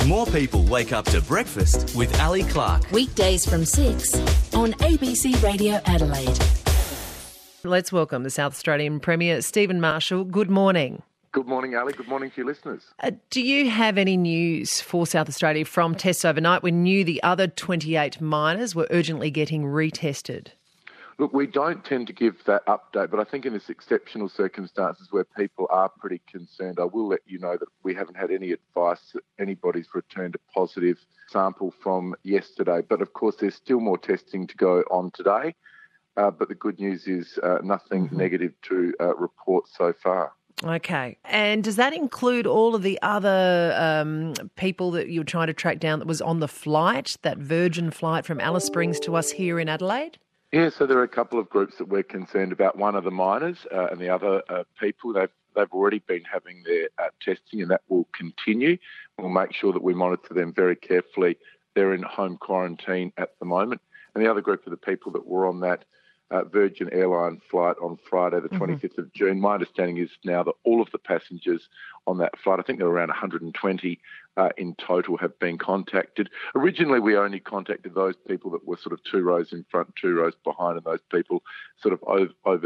More people wake up to breakfast with Ali Clark. Weekdays from 6 on ABC Radio Adelaide. Let's welcome the South Australian Premier, Stephen Marshall. Good morning. Good morning, Ali. Good morning to your listeners. Do you have any news for South Australia from tests overnight? We knew the other 28 miners were urgently getting retested. Look, we don't tend to give that update, but I think in this exceptional circumstances where people are pretty concerned, I will let you know that we haven't had any advice that anybody's returned a positive sample from yesterday. But of course, there's still more testing to go on today. But the good news is nothing negative to report so far. Okay. And does that include all of the other people that you're trying to track down that was on the flight, that Virgin flight from Alice Springs to us here in Adelaide? Yeah, so there are a couple of groups that we're concerned about. One are the miners and the other people. They've already been having their testing, and that will continue. We'll make sure that we monitor them very carefully. They're in home quarantine at the moment. And the other group are the people that were on that Virgin Airline flight on Friday, the 25th of June. My understanding is now that all of the passengers on that flight, I think there were around 120 in total, have been contacted. Originally, we only contacted those people that were sort of 2 rows in front, 2 rows behind, and those people sort of either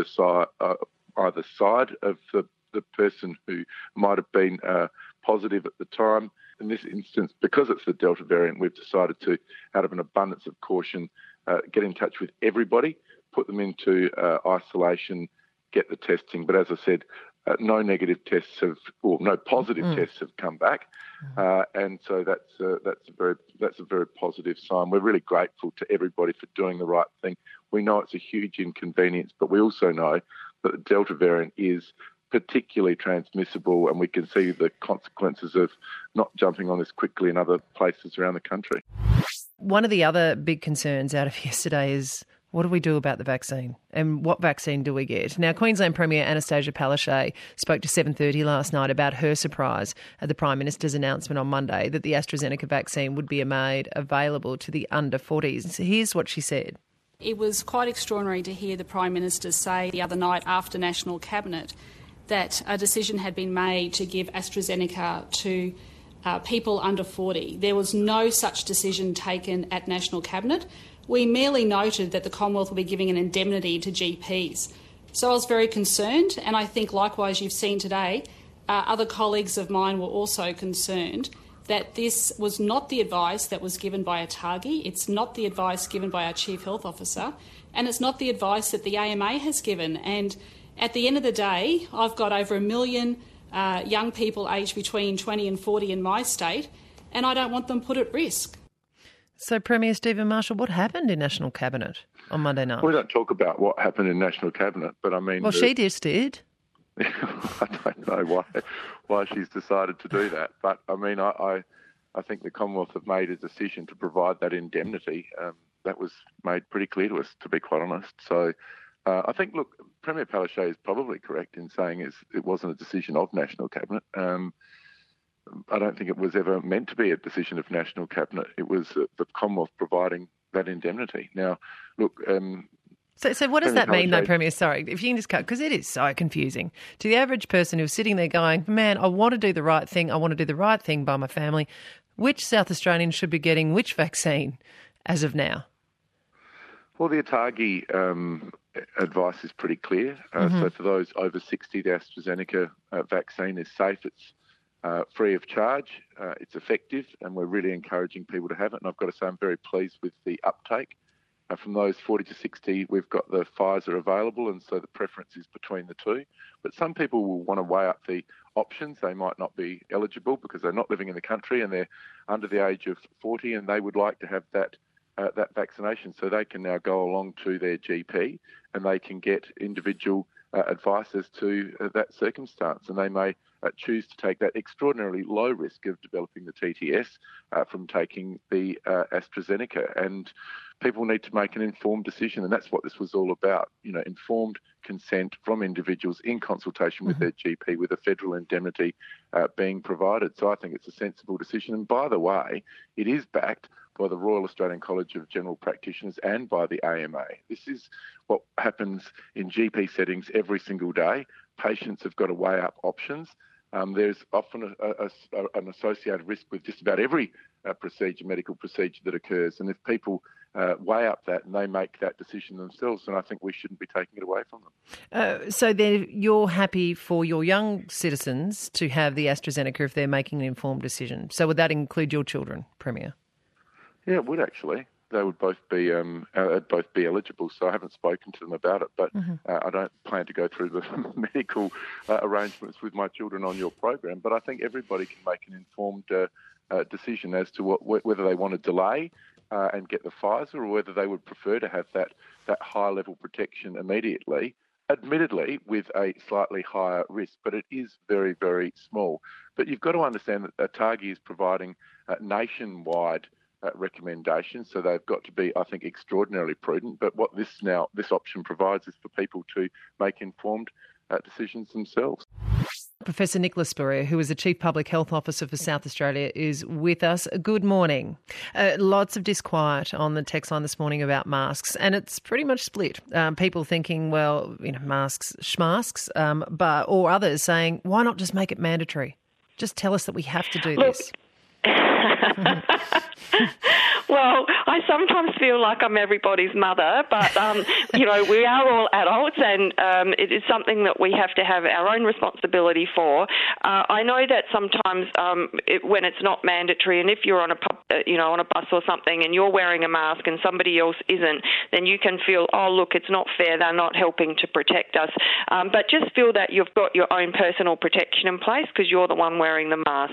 side of the person who might have been positive at the time. In this instance, because it's the Delta variant, we've decided to, out of an abundance of caution, get in touch with everybody, put them into isolation, get the testing. But as I said, no negative tests no positive tests have come back, and so that's a very positive sign. We're really grateful to everybody for doing the right thing. We know it's a huge inconvenience, but we also know that the Delta variant is particularly transmissible, and we can see the consequences of not jumping on this quickly in other places around the country. One of the other big concerns out of yesterday is, what do we do about the vaccine, and what vaccine do we get? Now, Queensland Premier Anastasia Palaszczuk spoke to 7:30 last night about her surprise at the Prime Minister's announcement on Monday that the AstraZeneca vaccine would be made available to the under 40s. So here's what she said. It was quite extraordinary to hear the Prime Minister say the other night after National Cabinet that a decision had been made to give AstraZeneca to people under 40. There was no such decision taken at National Cabinet. We merely noted that the Commonwealth will be giving an indemnity to GPs. So I was very concerned, and I think likewise you've seen today, other colleagues of mine were also concerned that this was not the advice that was given by ATAGI, it's not the advice given by our Chief Health Officer, and it's not the advice that the AMA has given. And at the end of the day, I've got over 1 million young people aged between 20 and 40 in my state, and I don't want them put at risk. So, Premier Stephen Marshall, what happened in National Cabinet on Monday night? We don't talk about what happened in National Cabinet, but I mean... Well, she just did. I don't know why she's decided to do that. But, I mean, I think the Commonwealth have made a decision to provide that indemnity. That was made pretty clear to us, to be quite honest. So I think, look, Premier Palaszczuk is probably correct in saying it wasn't a decision of National Cabinet. I don't think it was ever meant to be a decision of National Cabinet. It was the Commonwealth providing that indemnity. Now, look... So what does that mean, though, Premier? Sorry, if you can just cut, because it is so confusing to the average person who's sitting there going, man, I want to do the right thing. I want to do the right thing by my family. Which South Australian should be getting which vaccine as of now? Well, the ATAGI advice is pretty clear. So for those over 60, the AstraZeneca vaccine is safe. It's free of charge, it's effective, and we're really encouraging people to have it. And I've got to say I'm very pleased with the uptake. From those 40 to 60, we've got the Pfizer available, and so the preference is between the two. But some people will want to weigh up the options. They might not be eligible because they're not living in the country and they're under the age of 40, and they would like to have that vaccination. So they can now go along to their GP and they can get individual advice as to that circumstance, and they may choose to take that extraordinarily low risk of developing the TTS from taking the AstraZeneca. And people need to make an informed decision, and that's what this was all about, informed consent from individuals in consultation with their GP, with a federal indemnity being provided. So I think it's a sensible decision. And by the way, it is backed by the Royal Australian College of General Practitioners and by the AMA. This is what happens in GP settings every single day. Patients have got to weigh up options. There's often an associated risk with just about every medical procedure that occurs. And if people weigh up that and they make that decision themselves, then I think we shouldn't be taking it away from them. So then you're happy for your young citizens to have the AstraZeneca if they're making an informed decision. So would that include your children, Premier? Yeah, it would actually. They would both be eligible. So I haven't spoken to them about it, but I don't plan to go through the medical arrangements with my children on your program. But I think everybody can make an informed decision as to whether they want to delay and get the Pfizer, or whether they would prefer to have that high level protection immediately. Admittedly, with a slightly higher risk, but it is very, very small. But you've got to understand that ATAGI is providing nationwide recommendations, so they've got to be, I think, extraordinarily prudent. But what this option provides is for people to make informed decisions themselves. Professor Nicholas Spurrier, who is the Chief Public Health Officer for South Australia, is with us. Good morning. Lots of disquiet on the text line this morning about masks, and it's pretty much split. People thinking, well, masks, schmasks, or others saying, why not just make it mandatory? Just tell us that we have to do this. Well, I sometimes feel like I'm everybody's mother, but, we are all adults, and it is something that we have to have our own responsibility for. I know that sometimes when it's not mandatory, and if you're on a bus or something and you're wearing a mask and somebody else isn't, then you can feel, oh, look, it's not fair, they're not helping to protect us. But just feel that you've got your own personal protection in place because you're the one wearing the mask.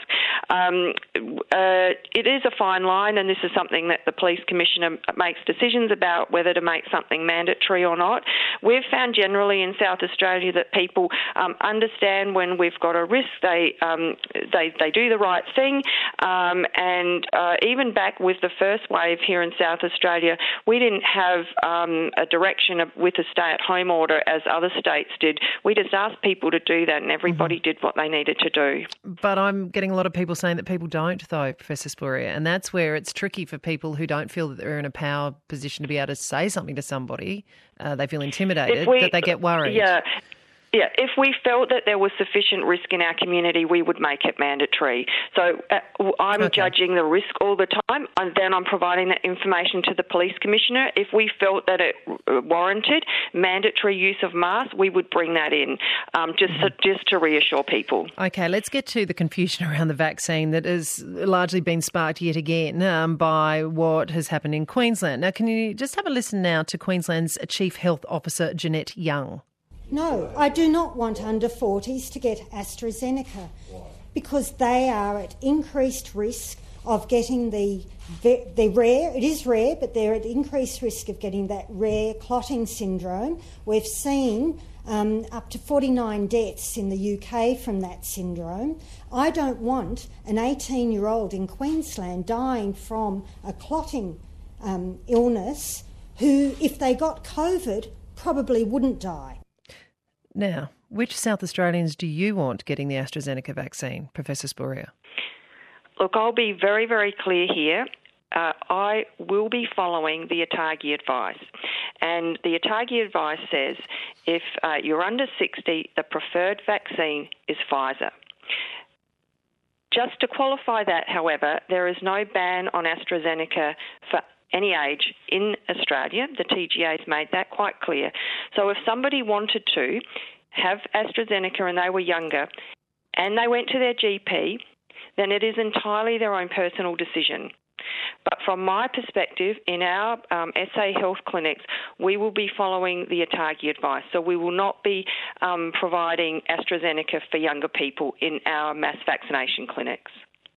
It is a fine line, and this is something that the Police Commissioner makes decisions about whether to make something mandatory or not. We've found generally in South Australia that people understand when we've got a risk, they do the right thing, and even back with the first wave here in South Australia, we didn't have a direction with a stay-at-home order as other states did. We just asked people to do that, and everybody did what they needed to do. But I'm getting a lot of people saying that people don't, though, Professor Spurrier, and that's where it's tricky for people who don't feel that they're in a power position to be able to say something to somebody. They feel intimidated, that they get worried. Yeah, if we felt that there was sufficient risk in our community, we would make it mandatory. So I'm judging the risk all the time, and then I'm providing that information to the Police Commissioner. If we felt that it warranted mandatory use of masks, we would bring that in, just to reassure people. Okay, let's get to the confusion around the vaccine that has largely been sparked yet again by what has happened in Queensland. Now, can you just have a listen now to Queensland's Chief Health Officer, Jeanette Young? No, I do not want under 40s to get AstraZeneca. Why? Because they are at increased risk of getting the rare, it is rare, but they're at increased risk of getting that rare clotting syndrome. We've seen up to 49 deaths in the UK from that syndrome. I don't want an 18-year-old in Queensland dying from a clotting illness who, if they got COVID, probably wouldn't die. Now, which South Australians do you want getting the AstraZeneca vaccine, Professor Spurrier? Look, I'll be very, very clear here. I will be following the ATAGI advice. And the ATAGI advice says if you're under 60, the preferred vaccine is Pfizer. Just to qualify that, however, there is no ban on AstraZeneca for any age in Australia. The TGA's made that quite clear. So if somebody wanted to have AstraZeneca and they were younger and they went to their GP, then it is entirely their own personal decision. But from my perspective, in our SA Health clinics, we will be following the ATAGI advice. So we will not be providing AstraZeneca for younger people in our mass vaccination clinics.